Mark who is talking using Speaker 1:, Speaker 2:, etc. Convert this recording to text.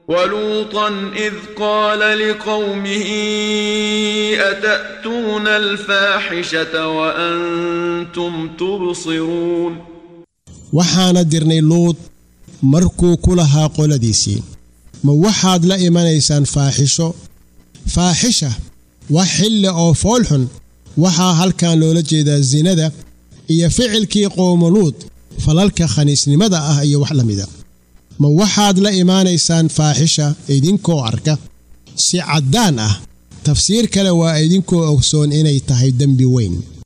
Speaker 1: ولوطا إذ قال لقومه أتأتون الفاحشة وأنتم تبصرون
Speaker 2: waxaana dirnay luud markuu ku lahaa qoladiisii ma waxaad la imanaysaan faaxisha wax xilli oo foolxun waxaa halkan loola jeedaa zinada iyo ficilkii qowmo luud falalka khaniisnimada ah iyo wax lamida ma waxaad la imanaysaan faaxisha idinkoo arka si caddaan ah tafsiir kale waa idinkoo ogsoon inay tahay dembi weyn